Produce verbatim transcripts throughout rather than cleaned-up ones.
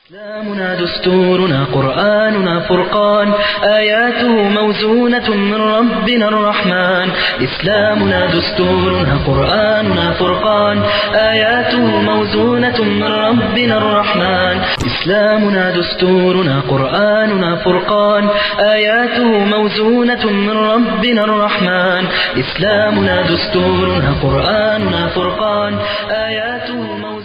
إسلامنا دستورنا قرآننا فرقان آياته موزونة من ربنا الرحمن إسلامنا دستورنا قرآننا فرقان آياته موزونة من ربنا الرحمن إسلامنا دستورنا قرآننا فرقان آياته موزونة من ربنا الرحمن إسلامنا دستورنا قرآننا فرقان آياته موزونة من ربنا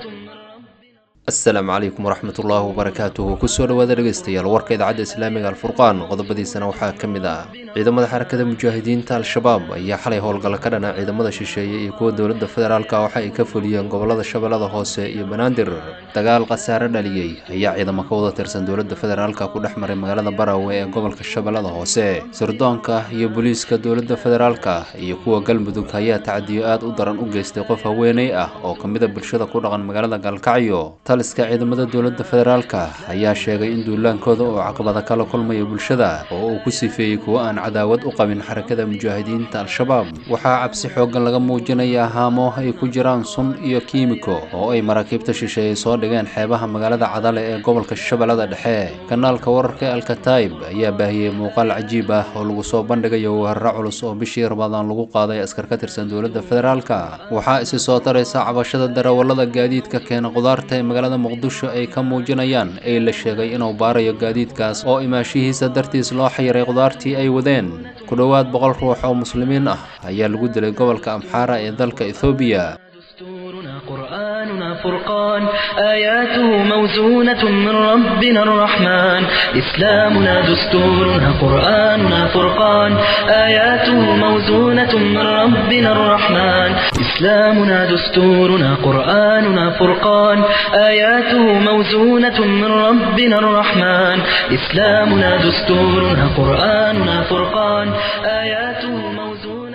asalaamu calaykum waraxmatullaahi wabarakaatuhu kusoo dhawaada dhegeystayaal warka idaacadda islaamiga alfurqaan qodobadiisana waxaa ka mid ah ciidamada xarakada mujaahidiinta al-shabaab ayaa xalay howlgalla ka dhana ciidamada shisheeye iyo kuwa dowladda federaalka waxa ay ka fuliyeen gobolada shabeellada hoose iyo banaadir dagaal khasaare dhaliyey ayaa ciidamo ka wada tirsan dowladda federaalka ku dhex maray magaalada Barawe ee gobolka shabeellada hoose sirdoonka iyo booliiska dowladda federaalka iyo kuwa galmudug ayaa tacdiyo aad u daran u geystay qof haweeney ah oo kamid ah bulshada ku dhaqan magaalada Galkacyo taliska ciidamada dowladda federaalka ayaa sheegay in duulaankooda oo caqabada kala kulmaya bulshada oo uu ku sifeeyay kuwa aan cadaawad u qabin xarakada mujaahidiinta al-shabaab waxaa cabsi xoogan laga muujinayaa haamo ay ku jiraan sun iyo kiimiko oo ay maraakiibta shisheeye soo dhigeen xeebaha magaalada Cadale ee gobolka Shabeellada Dhexe kanaalka wararka Al-Kataib ayaa baahiyay muuqaal cajiib ah oo lagu soo bandhigayo weerar culus oo bishii Ramadaan lagu qaaday askar ka tirsan dowladda federaalka waxaa isi soo taraysa cabashada darawallada gaadiidka keena qudaarta ee magaalada muqdisho ay ka muujinayaan ay la sheegay inuu baarayo gaadiidkaas oo imaashihiisa dartiis loo xayiray qudaartii ay wadeen ku dhowaad boqol ruux oo muslimiin ah ayaa lagu dilay gobolka Amxara ee dalka Ethiopia دستورنا قرآننا فرقان آياته موزونة من ربنا الرحمن إسلامنا دستورنا قرآننا فرقان آياته موزونة من ربنا الرحمن إسلامنا دستورنا قرآننا فرقان آياته موزونة من ربنا الرحمن إسلامنا دستورنا قرآننا فرقان آياته موزونة من ربنا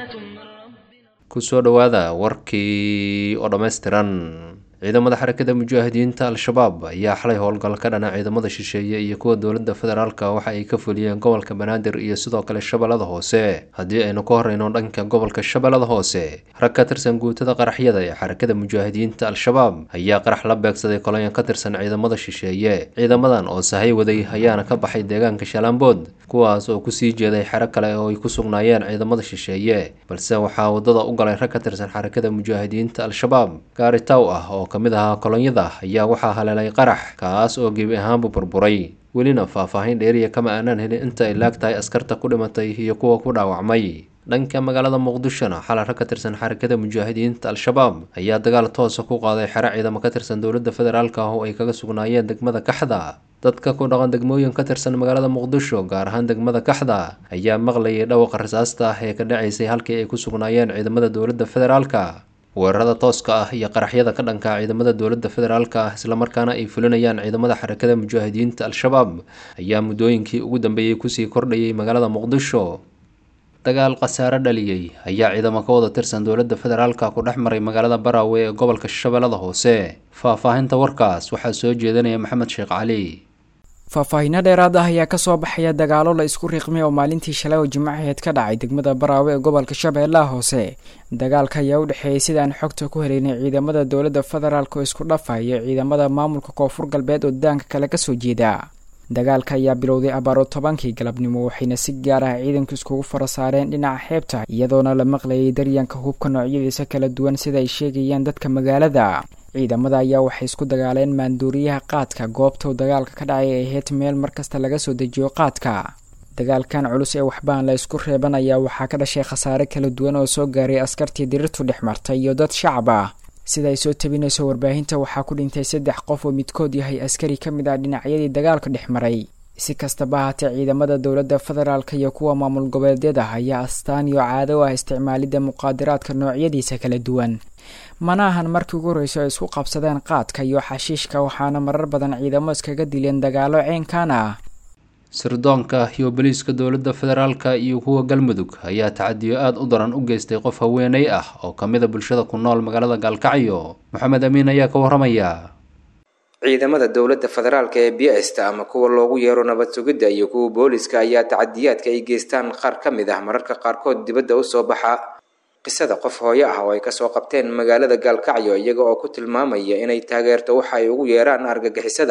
kusoo dhawaada warkii oo dhammaystiran ciidamada xarakada mujaahidiinta al-shabaab ayaa xalay howlgal ka dhana ciidamada shisheeye iyo kuwa dowladda federaalka waxa ay ka fuliyeen gobolka Banaadir iyo sidoo kale Shabeellada Hoose haddii aynu ka horeyno dhanka gobolka Shabeellada Hoose rag ka tirsan guutada qaraxyada ee xarakada mujaahidiinta al-shabaab ayaa qarax la beegsaday kolonyo ka tirsan ciidamada shisheeye ciidamadan oo sahay waday ayaana ka baxay deegaanka Shalambood kuwaas oo ku sii jeeday xarag kale oo ay ku sugnaayeen ciidamada shisheeye balse waxaa wadada u galay rag ka tirsan xarakada mujaahidiinta al-shabaab gaari taw ah oo kamid ahaa kolonyada ayaa waxaa haleelay qarax kaas oo gebi ahaanba burburay welina faahfaahin dheeriya kama aanan helin inta ay laagtahay askarta ku dhimatay iyo kuwa ku dhaawacmay dhanka magaalada muqdishona xalay rag ka tirsan xarakada mujaahidiinta al-shabaab ayaa dagaal toos ah ku qaaday xero ciidamo ka tirsan dowladda federaalka oo ay kaga sugnaayeen degmada Kaxda dadka ku dhaqan degmooyin ka tirsan magaalada muqdisho gaar ahaan degmada Kaxda ayaa maqlayay dhawqa rasaasta ah ee ka dhacaysay halkii ay ku sugnaayeen ciidamada dowladda federaalka weerarada tooska ah iyo qaraxyada ka dhanka ciidamada dowladda federaalka ah isla markaana ay fulinayaan ciidamada xarakada mujaahidiinta al-shabaab ayaa muddooyinkii ugu dambeeyay kusii kordhayay magaalada muqdisho dagaal khasaare dhaliyey ayaa ciidamo ka wada tirsan dowladda federaalka ku dhex maray magaalada Barawe ee gobolka Shabeellada Hoose faahfaahinta warkaas waxaa soo jeedinaya Maxamed Sheekh Cali faahfaahinno dheeraad ah ayaa kasoo baxaya dagaalo la isku riiqmay oo maalintii shalay oo jimcaheed ka dhacay degmada Barawe ee gobolka Shabeellaha Hoose dagaalka ayaa u dhaxeeyay sidaan xogta ku helaynay ciidamada dowladda federaalka oo isku dhafaya ciidamada maamulka koonfur galbeed oo daanka kale ka soo jeeda dagaalka ayaa bilowday abaaro tobankii galabnimo waxayna si gaar ah ciidanku iskugu fara saareen dhinaca xeebta iyadoona la maqlayay daryanka hubka noocyadiisa kala duwan sida ay sheegayaan dadka magaalada ciidamada ayaa waxay isku dagaaleen maanduuriyaha qaadka goobta dagaalka ka dhacay ee ahayd meel markasta laga soo dejiyo qaadka dagaalkan culus ee waxbaan la isku reeban ayaa waxaa ka dhashay khasaare kala duwan oo soo gaaray askartii dirirtu dhex martay iyo dad shacab ah sida ay soo tabinayso warbaahinta waxaa ku dhintay saddex qof oo midkood yahay askari ka mid ah dhinacyadii dagaalka dhex maray si kastaba haatee ciidamada dowladda federaalka iyo kuwa maamul goboleedyada ayaa astaan iyo caado ah isticmaalidda muqaadaraadka noocyadiisa kala duwan mana ahan markii ugu horreysay ay isku qabsadeen qaadka iyo xashiishka waxaana marar badan ciidamo iskaga dileen dagaalo ceenkan ah sirdoonka iyo booliiska dowladda federaalka iyo kuwa galmudug ayaa tacadiyo aad u daran u geystay qof haweeney ah oo kamid ah bulshada ku nool magaalada Galkacyo Maxamed Amiin ayaa ka waramaya ciidamada dowladda federaalka ee B S ta ama kuwa loogu yeero nabad sugidda iyo kuwa booliiska ayaa tacadiyaadka ay geystaan qaar ka mid ah mararka qaarkood dibadda u soo baxa qisada qof hooyo ah oo ay ka soo qabteen magaalada Galkacyo iyaga oo ku tilmaamaya inay taageerto waxa ay ugu yeeraan argagixisada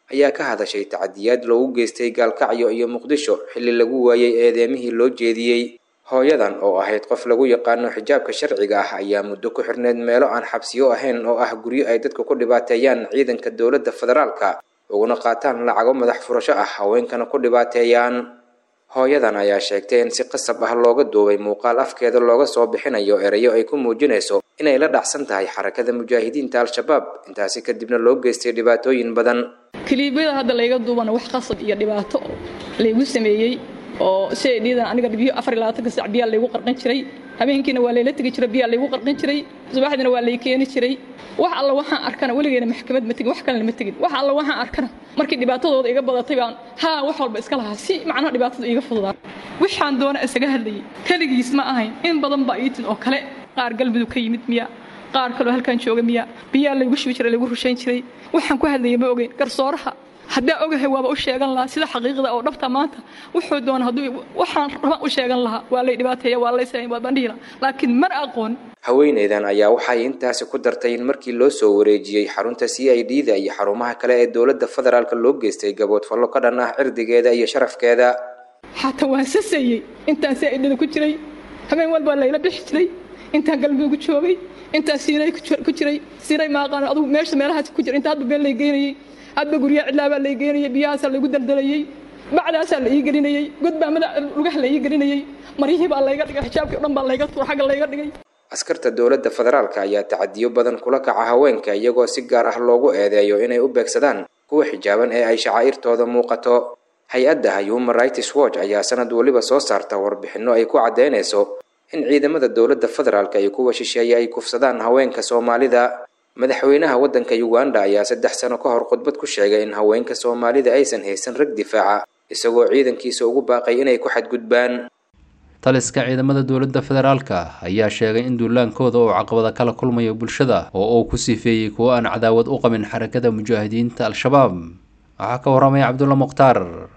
ayaa ka hadashay tacadiyaad loogu geystay gaalkacyo iyo muqdisho xilli lagu waayay eedeemihii loo jeediyey. hooyadan oo ahayd qof lagu yaqaano xijaabka sharciga ah ayaa muddo ku xirneed meelo aan xabsiyo ahayn oo ah guryo ay dadku ku dhibaateeyaan ciidanka dowladda federaalka uguna qaataan lacago madax furasho ah haweenkana ku dhibaateeyaan. hooyadan ayaa sheegtay in si qasab ah looga duubay muuqaal afkeeda looga soo bixinayo erayo ay ku muujinayso inay la dhacsan tahay xarakada mujaahidiinta al-shabaab intaasi kadibna loo geystay dhibaatooyin badan. kaliibada hadda layga duubana wax qasab iyo dhibaato laygu sameeyey oo shay dhiidan aniga biyo afar iyo labaatan saac biyo laygu qarqan jiray, habeenkiina waa layla tagi jiray biyo laygu qarqan jiray, subaxdina waa lay keeni jiray. wax alla waxaan arkana weligeena maxkamad ma tagin, wax kale ma tagin. wax alla waxaan arkana markii dhibaatadooda iga badatay baan ha wax walba iska lahaa si macnaha dhibaatada iga fududaa. waxaan doona isaga hadlayay kaligiis ma ahayn, in badan baa iitin oo kale qaar galmudug ka yimid miya, qaar kale halkan jooga miya, biyo laygu shubi jiray laygu rushayn jiray. waxaan ku hadlayay ma ogeyn garsooraha hadda ogahay waaba u sheegan lahaa sida xaqiiqada oo dhabta maanta wuxuu doona haduu waxaan raba u sheegan lahaa waa lay dhibaateeya waa lay sayn waa bandhiila laakiin mar aqoon. haweeneydan ayaa waxay intaasi ku dartay in markii loo soo wareejiyay xarunta C I D da iyo xarumaha kale ee dowladda federaalka loo geystay gabood fallo ka dhan ah cirdigeeda iyo sharafkeeda. xataa waan sasayay intaan C I D da ku jiray habeen walba layla bixi jiray intaan galmudug joogay intaan siinay ku jiray siinay ma aqaan adigu meesha meelaha ku jiray inta hadba been lay geynayay hadba guriga cidlaaba lay geynayay biyahaas lagu daldalayay bacdaas la ii gelinayay godbaa madax lugaha la ii gelinayay marihii baa layga dhigay xijaabkii dhan baa layga tuur xagga layga dhigay. askarta dowladda federaalka ayaa tacadiyo badan kula kaca haweenka iyagoo si gaar ah loogu eedeeyo inay u beegsadaan kuwa xijaaban ee ay shacaa'irtooda muuqato. hay-adda Human Rights Watch ayaa sanad waliba soo saarta warbixino ay ku cadeynayso in ciidamada dowladda federaalka ay kuwa shisheeye ay kufsadaan haweenka Soomaalida. madaxweynaha waddanka Uganda ayaa saddex sano ka hor khudbad ku sheegay in haweenka Soomaalida aysan haysan rag difaaca isagoo ciidankiisa ugu baaqay inay ku xadgudbaan. taliska ciidamada dowladda federaalka ayaa sheegay in duulaankooda uu caqabada kala kulmayo bulshada oo uu ku sifeeyey kuwa aan cadaawad u qabin xarakada mujaahidiinta al-shabaab. waxaa ka waramaya Cabdulla Mukhtaar.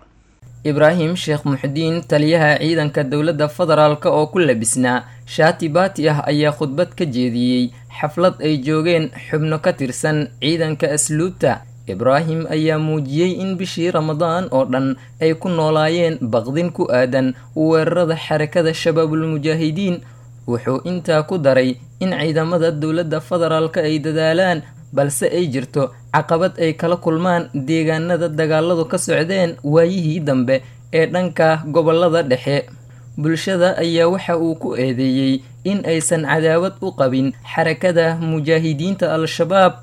ibraahim sheekh muxdiin taliyaha ciidanka dowladda federaalka oo ku labisnaa shaati baati ah ayaa khudbad ka jeediyey xaflad ay joogeen xubno ka tirsan ciidanka asluubta. ibraahim ayaa muujiyey in bishii ramadaan oo dhan ay ku noolaayeen baqdin ku aadan weerarada xarakada shabaabul mujaahidiin. wuxuu intaa ku daray in ciidamada dowladda federaalka ay dadaalaan balse ay jirto caqabad ay kala kulmaan deegaanada dagaaladu ka socdeen waayihii dambe ee dhanka gobolada dhexe. bulshada ayaa waxa uu ku eedeeyey in aysan cadaawad u qabin xarakada mujaahidiinta al-shabaab.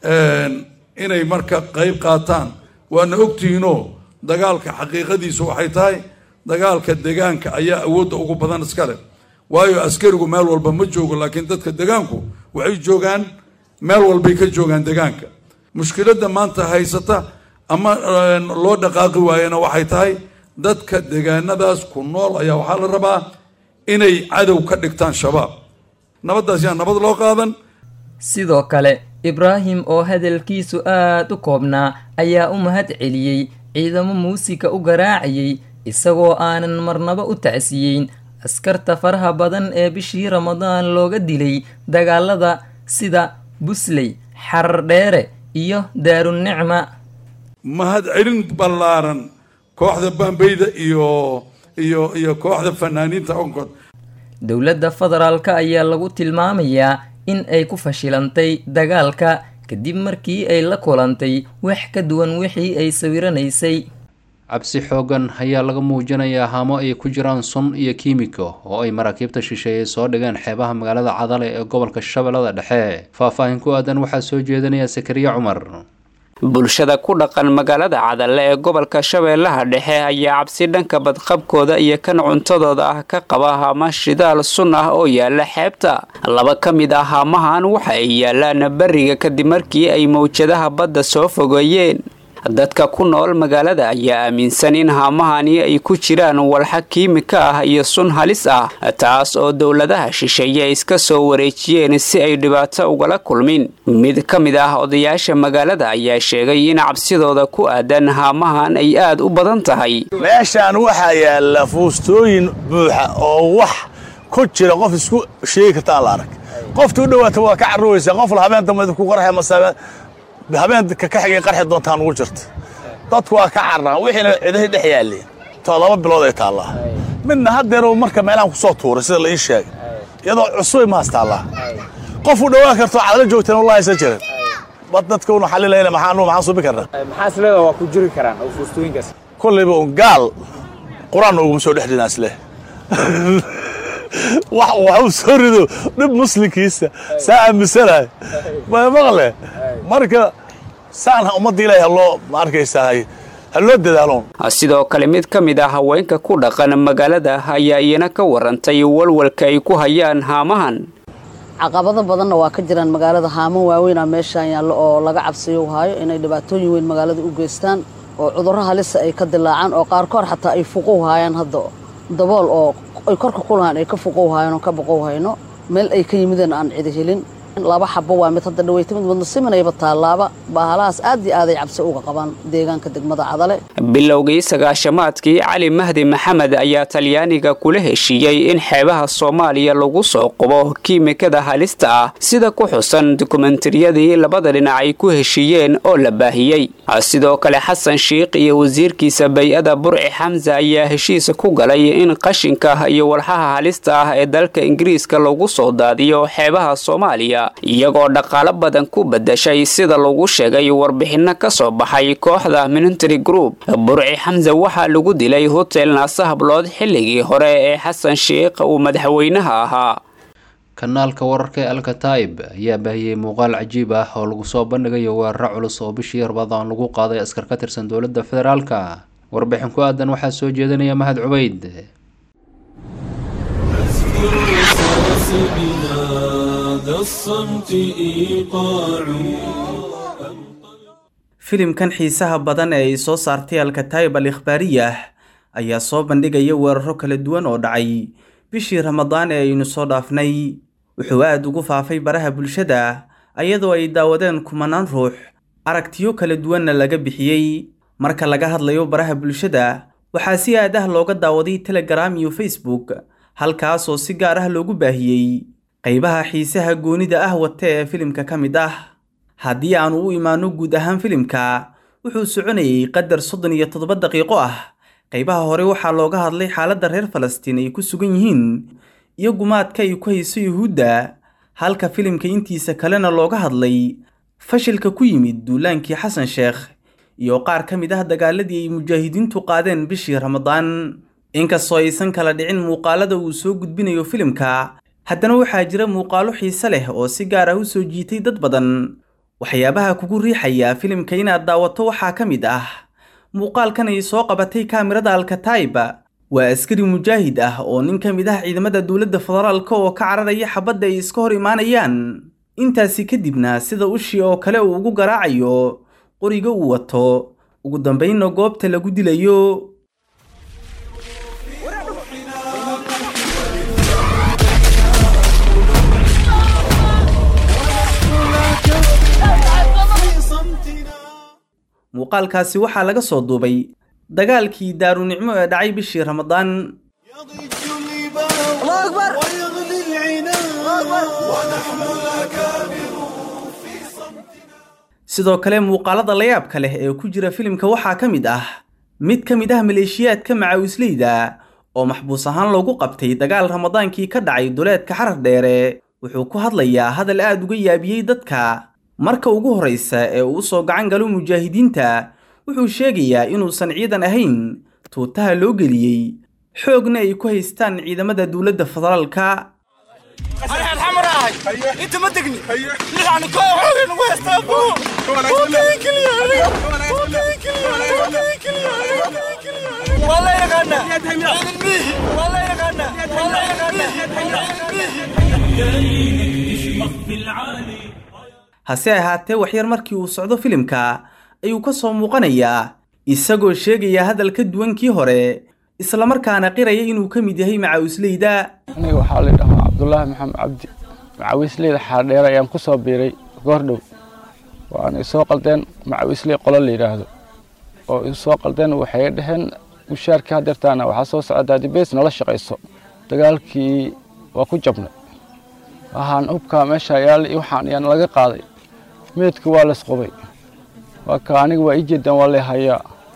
inay marka qayb qaataan waana ogtihiinoo dagaalka xaqiiqadiisu waxay tahay dagaalka deegaanka ayaa awoodda ugu badan iska leh, waayo askarigu meel walba ma joogo, laakiin dadka deegaanku waxay joogaan meel walbay ka joogaan deegaanka. mushkiladda maanta haysata ama loo dhaqaaqi waayana waxay tahay dadka deegaanadaas ku nool ayaa waxaa la rabaa inay cadow ka dhigtaan shabaab. nabaddaas yaa nabad loo qaadan. sidoo kale ibraahim oo hadalkiisu aad u koobnaa ayaa u mahad celiyey ciidamo muusika u garaacayay isagoo aanan marnaba u tacsiyeyn askarta faraha badan ee bishii ramadaan looga dilay dagaalada sida busley, xarar dheere iyo daarunicma. mahad celin ballaaran kooxda bambeyda iyo iyo iyo kooxda fanaaniinta onkod. dowladda federaalka ayaa lagu tilmaamayaa in ay ku fashilantay dagaalka kadib markii ay la kulantay wax ka duwan wixii ay sawiranaysay. cabsi xoogan ayaa laga muujinayaa haamo ay ku jiraan sun iyo kiimiko oo ay maraakiibta shisheeye soo dhigeen xeebaha magaalada Cadale ee gobolka Shabeellada Dhexe. faahfaahin ku aadan waxaa soo jeedinaya Sakariya Cumar. bulshada ku dhaqan magaalada Cadale ee gobolka Shabeellaha Dhexe ayaa cabsi dhanka badqabkooda iyo kan cuntadooda ah ka qaba haamo shidaal sun ah oo yaala xeebta. laba ka mid ah haamahan waxa ay yaalaan bariga kadib markii ay mawjadaha badda soo fogeeyeen. dadka ku nool magaalada ayaa aaminsan in haamahani ay ku jiraan walxa kiimika ah iyo sun halis ah, taas oo dowladaha shisheeye iska soo wareejiyeen si ay dhibaato ugala kulmin. mid ka mid ah odayaasha magaalada ayaa sheegay in cabsidooda ku aadan haamahan ay aad u badan tahay. meeshaan waxaa yaala fuustooyin buuxa oo wax ku jira qof isku sheegi kartaa la arag. qoftu u dhawaata waa ka carruuraysa qof la habeen dambe ku qarxay masaaba habeen ka ka xigay qarxi doontaan ugu jirto. dadku waa ka carnaa wixiina ciidahay dhex yaalleen todoba bilood ay taallaa midna haddeer marka meelaan ku soo tuuray sida la ii sheegay iyadoo cusub ma hastaallaa qof u dhawaan karto cadala joogteen wallahi sa jirin bad dadka uu xalilayna maxaan uu maxaan subi karnaa maxaa sleeda waa ku jiri karaan oo fuustooyinkaas kulliba un gaal quraan ugu soo dhexdinaas leh wax waxa soo rido dib muslimkiisa saa misalay ma maqle marka saana ummadii ilaahay loo markaysaay haloo dadaaloon sidoo kale mid ka mid ah haweenka ku dhaqan magaalada ayaa iyana ka warantay walwalka ay ku hayaan haamahan caqabado badanna waa ka jiraan magaalada haamo waaweyn meeshaan yaallo oo laga cabsiyo hayo inay dhibaatooyin weyn magaalada u geystaan oo cudurro halis ay ka dilaacaan oo qaar koor xataa ay fuqow hayaan hadda dabool oo ay korka ku lahaan ay ka fuqow hayaan oo ka boqow hayno meel ay ka yimideen aan cid helin laba xabo waa mid hadda dhaweeytay mid wadna simanayba taalaaba baahalaas aad iyo aad ay cabsi uga qabaan deegaanka degmada Cadale bilowgii sagaashamaadkii Cali Mahdi Maxamed ayaa Talyaaniga kula heshiiyay in xeebaha Soomaaliya lagu soo qobo kiimikada halista ah sida ku xusan dokumentariyadii labada dhinac ay ku heshiiyeen oo la baahiyay sidoo kale Xasan Sheekh iyo wasiirkiisa bay'ada Burci Hamza ayaa heshiis ku galay in qashinka iyo walxaha halista ah ee dalka Ingiriiska lagu soo daadiyo xeebaha Soomaaliya iyagoo dhaqaale badan ku badashay sida lagu sheegay warbixino ka soo baxay kooxda Military Group Burci Hamza waxa lagu dilay hotel Nasahablood xilligii hore ee Xasan Sheekh uu madaxweynaha ahaa kanaalka wararka Al-Kataib ayaa baahiyay muuqaal cajiib ah oo lagu soo bandhigayo weerar culus oo bishii Ramadaan lagu qaaday askar ka tirsan dowladda federaalka warbixin ku aadan waxa soo jeedinaya Mahad Cubayd filimkan xiisaha badan ee ay soo saartay Al-Kataib al-Ikhbaariyah ayaa soo bandhigaya weeraro kala duwan oo dhacay bishii Ramadaan ee aynu soo dhaafnay wuxuu aad ugu faafay baraha bulshada ayadoo ay daawadeen kumanaan ruux aragtiyo kala duwanna laga bixiyay marka laga hadlayo baraha bulshada waxaa si aad ah looga daawaday Telegram iyo Facebook halkaas oo si gaar ah loogu baahiyay qaybaha xiisaha goonida ah wata ee filimka ka mid ah haddii aanu u imaano guud ahaan filimka wuxuu soconayay qadar soddon iyo toddoba daqiiqo ah qaybaha hore waxaa looga hadlay xaaladda reer Falastiin ay ku sugan yihiin iyo gumaadka ay ku hayso Yuhuudda halka filimka intiisa kalena looga hadlay fashilka ku yimid duulaankii Xasan Sheekh iyo qaar ka mid ah dagaaladii ay mujaahidiintu qaadeen bishii Ramadaan inkastoo aysan kala dhicin muuqaalada uu soo gudbinayo filimka haddana waxaa jira muuqaalo xiiso leh oo si gaar ah u soo jiitay dad badan waxyaabaha kugu riixaya filimka inaad daawato waxaa ka mid ah muuqaalkan ay soo qabatay kaamirada Al-Kataib waa askari mujaahid ah oo nin ka mid ah ciidamada dowladda federaalka oo ka cararaya xabadda ay iska hor imaanayaan intaasi kadibna sida ushii oo kale uu ugu garaacayo qoriga uu wato ugu dambeynna goobta lagu dilayo muuqaalkaasi waxaa laga soo duubay dagaalkii Daarunicmo ee dhacay bishii Ramadaan sidoo kale muuqaalada la yaabka leh ee ku jira filimka waxaa ka mid ah mid ka mid ah maleeshiyaadka macawisleyda oo maxbuus ahaan loogu qabtay dagaal Ramadaankii ka dhacay duleedka Xarar Dheere wuxuu ku hadlayaa hadal aad uga yaabiyay dadka marka ugu horeysa ee uu soo gacan galo mujaahidiinta wuxuu sheegayaa inuusan ciidan ahayn tuutaha loo geliyay xoogna ay ku haystaan ciidamada dowladda federaalka hase ahaatee waxyar markii uu socdo filimka ayuu ka soo muuqanayaa isagoo sheegaya hadal ka duwan kii hore isla markaana qiraya inuu ka mid yahay macawisleyda aniga waxaa la dhahaa Cabdullaahi Maxamed Cabdi macawisleyda xaadheer ayaan ku soo biiray goordhow waan soo qaldeen macawisley qolo la yiraahdo oo soo qaldeen waxay dhaheen mushaarka hadeertaana waxa soo socda dibees nala shaqeyso dagaalkii waa ku jabnay waxaan ubka meesha yaal iyo waxaan yaan laga qaaday meedku waa la isqobay waa ka aniga waa ijeedan waa la hayaa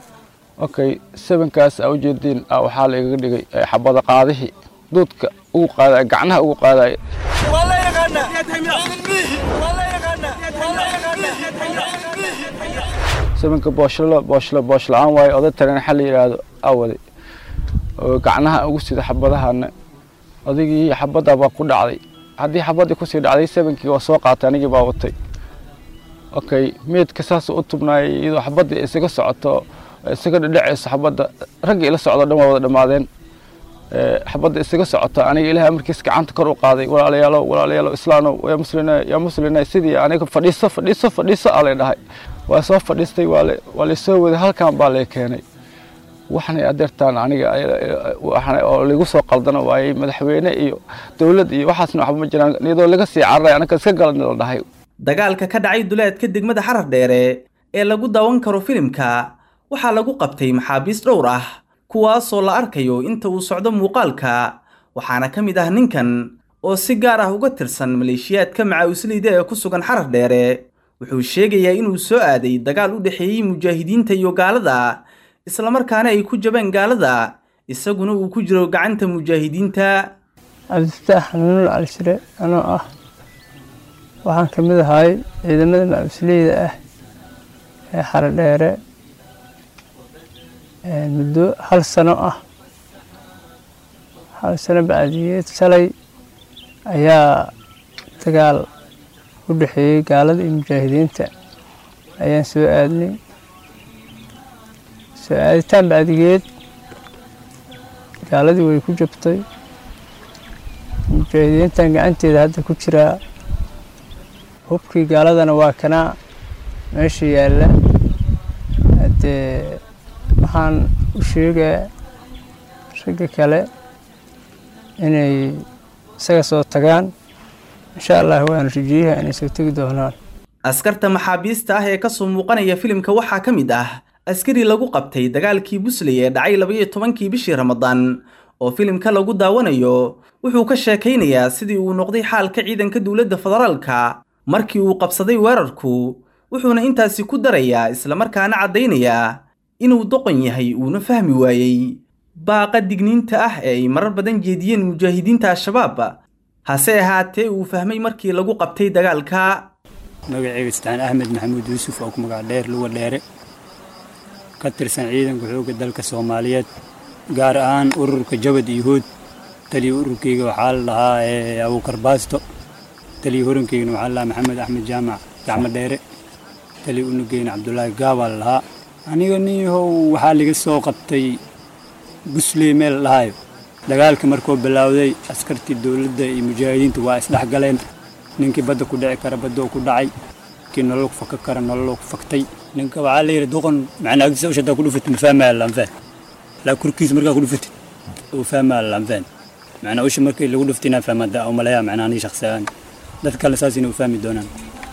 okay sevenkaas aa ujeediin waxaa la igaga dhigay xabada qaadihii duudka ugu qaaday gacnaha ugu qaaday sevenka booshlo booshlo booshlaan waaye oday taran xal yiraahdo awadi oo gacnaha ugu sida xabadahana odaygii xabada baa ku dhacday haddii xabadii ku sii dhacday sevenkii waa soo qaatay anigii baa watay okay meedka saas u tubnaay iyadoo xabadii isaga socoto isaga dhacayso xabada ragga ila socdo dhan waa wada dhamaadeen xabada isaga socoto aniga ilaahay markiis gacanta kor u qaaday walaalayaal walaalayaal islaano waa muslimiina ya muslimiina sidii aniga fadhiiso fadhiiso fadhiiso alay dhahay waa soo fadhiistay waa waa la soo wada halkan baa la keenay waxaan adeertaan aniga waxaan oo lagu soo qaldana waayay madaxweyne iyo dawlad iyo waxaasna waxba ma jiraan iyadoo laga sii carray anaga iska galan la dhahay dagaalka ka dhacay duleedka degmada Xarar Dheere ee lagu daawan karo filimka waxaa lagu qabtay maxaabiis dhowr ah kuwaas oo la arkayo inta uu socdo muuqaalka waxaana ka mid ah ninkan oo si gaar ah uga tirsan maleeshiyaadka macawisleyda ee ku sugan Xarar Dheere wuxuu sheegayaa inuu soo aaday dagaal u dhaxeeyay mujaahidiinta iyo gaalada isla markaana ay ku jabeen gaalada isaguna uu ku jiro gacanta mujaahidiinta Abdullah Nuur Al-Shire ana ah waxaan ka mid ahay ciidamada macawisleyda ah ee Xarar Dheere ee muddo hal sano ah hal sano bacdiyeed shalay ayaa dagaal u dhaxeeyay gaalada iyo mujaahidiinta ayaan soo aadnay soo aaditaan bacdigeed gaaladii way ku jabtay mujaahidiintan gacanteeda hadda ku jiraa hubkii gaaladana waa kanaa meesha yaalla haddee waxaan u sheegaa ragga kale inay isaga soo tagaan insha allah waan rajeeyaa inay soo tegi doonaan askarta maxaabiista ah ee ka soo muuqanaya filimka waxaa ka mid ah askari lagu qabtay dagaalkii Busley ee dhacay laba iyo tobankii bishii Ramadaan oo filimka lagu daawanayo wuxuu ka sheekaynayaa sidii uu noqday xaalka ciidanka dawladda federaalka markii uu qabsaday weerarku wuxuuna intaasi ku darayaa isla markaana cadeynayaa inuu doqon yahay uuna fahmi waayay baaqa digniinta ah ee ay marar badan jeediyeen mujaahidiinta al-shabaab hase ahaatee uu fahmay markii lagu qabtay dagaalka magacayga Istaan Ahmed Maxamuud Yuusuf oo ku magac dheer luwa dheere ka tirsan ciidanka xoogga dalka Soomaaliyeed gaar ahaan ururka Jabad Yuhuud tali ururkayga waxaa la lahaa ee Abu Karbaasto tali ururkayga waxaa la Maxamed Axmed Jaamac gacmo dheere tali unugayna Cabdullaahi Gaaba la lahaa aniga niyow waxaa laga soo qabtay Busley meel lahayo dagaalka markuu bilowday askartii dawladda iyo mujaahidiinta waa isdhex galeen ninkii badda ku dhici kara badda ku dhacay kii nolol ku fakka kara nolol ku faktay ninka waxaa la yiri doqon macna agtiisa u shada ku dhufatay ma fahmaa lanfaan la kurkiis markaa ku dhufatay oo fahmaa lanfaan macna u markii lagu dhuftayna fahmada oo malaya macna ani shakhsiyan dad kale saas inuu fahmi doonaan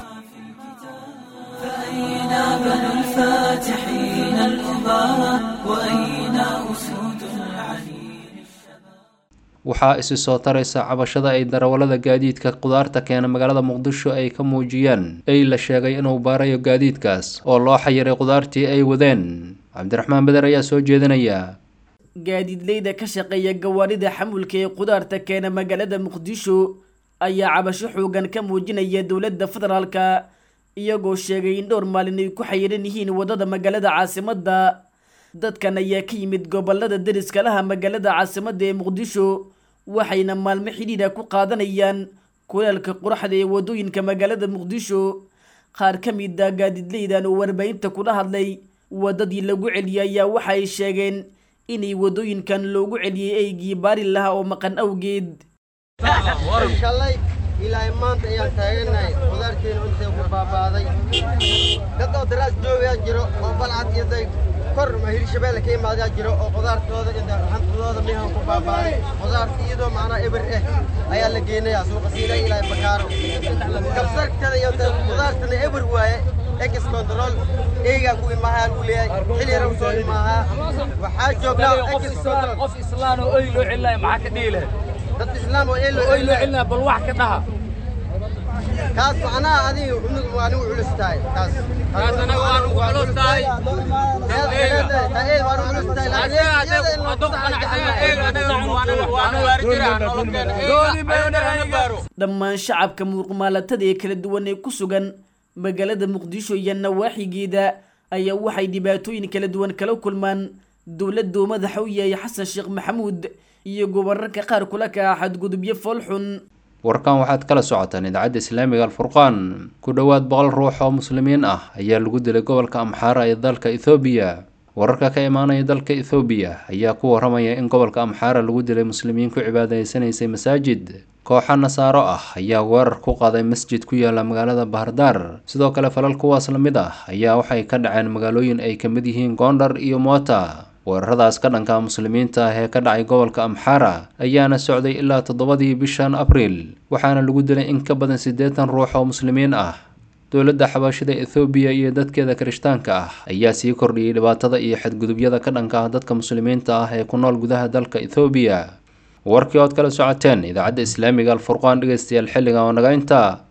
فأين بنو الفاتحين الأبارى وأين أسود العليل waxaa isi soo taraysa cabashada ay darawalada gaadiidka qudaarta keena magaalada Muqdisho ay ka muujiyaan ay la sheegay inuu baarayo gaadiidkaas oo loo xayiray qudaartii ay wadeen Cabdiraxmaan Badar ayaa soo jeedinaya gaadiidleyda ka shaqeeya gawaarida xamulka ee qudaarta keena magaalada Muqdisho ayaa cabasho xoogan ka muujinaya dawladda federaalka iyagoo sheegay in dhowr maalin ay ku xayiran yihiin wadada magaalada caasimadda dadkan ayaa ka yimid gobolada deriska laha magaalada caasimadda ee Muqdisho waxayna maalmo xidhiidha ku qaadanayaan kuleelka quraxda ee wadooyinka magaalada Muqdisho qaar ka mid ah gaadiidleydan oo warbaahinta kula hadlay wadadii lagu celiyay ayaa waxay sheegeen inay wadooyinkan loogu celiyay eygii baari lahaa oo maqan awgeed ilaa maanta ayaan taaganahay qudaarteena intay ku baabaaday dad oo daraas joogaa jiro oo balcad iyo day kor ma Hirshabeelle ka imaadaa jiro oo qudaartooda inta hantidooda meehan ku baabaaday qudaarta iyadoo macnaa eber eh ayaa la geenayaa suuqa siina ilaa bakaaro kabsartada iyo qudaartana eber waaye ex control eega ku imahaan u leeyahay xilli yar soo imaaha waxaa joognaa ex control qof islaan oo ay loo cilay maxaa ka dhiilay dad islaam oo ay loo cilay bal wax ka dhaha kaas macnaa adiga unug waan u culustaay kaas kaas anaga waan u culustaay ee waan dhammaan shacabka muuqmaalatada ee kala duwan ee ku sugan magaalada muqdisho iyo nawaaxigeeda ayaa waxay dhibaatooyin kala duwan kala kulmaan dowladdu madaxa u yahay xasan sheekh maxamuud iyo gobollarka qaar kula ka xadgudubyo foolxun warkan waxaad kala socotaan idaacadda islaamiga alfurqaan ku dhowaad boqol ruux oo muslimiin ah ayaa lagu dilay gobolka amxaara ee dalka ethoobiya wararka ka imaanaya dalka ethoobiya ayaa ku waramaya in gobolka amxaara lagu dilay muslimiin ku cibaadaysanaysay masaajid kooxa nasaaro ah ayaa weerar ku qaaday masjid ku yaala magaalada bahardar sidoo kale falal kuwaas la mid ah ayaa waxay ka dhaceen magaalooyin ay ka mid yihiin gondar iyo moota weeraradaas ka dhanka muslimiinta ah ee ka dhacay gobolka amxaara ayaana socday ilaa toddobadii bishan abriil waxaana lagu dilay in ka badan siddeetan ruux oo muslimiin ah dowladda xabaashida ethoobiya iyo dadkeeda kirishtaanka ah ayaa sii kordhiyey dhibaatada iyo xadgudubyada ka dhanka ah dadka muslimiinta ah ee ku nool gudaha dalka ethoobiya warkii ood kala socoteen idaacadda islaamiga alfurqaan dhegeystayaal xilliga oo naga intaa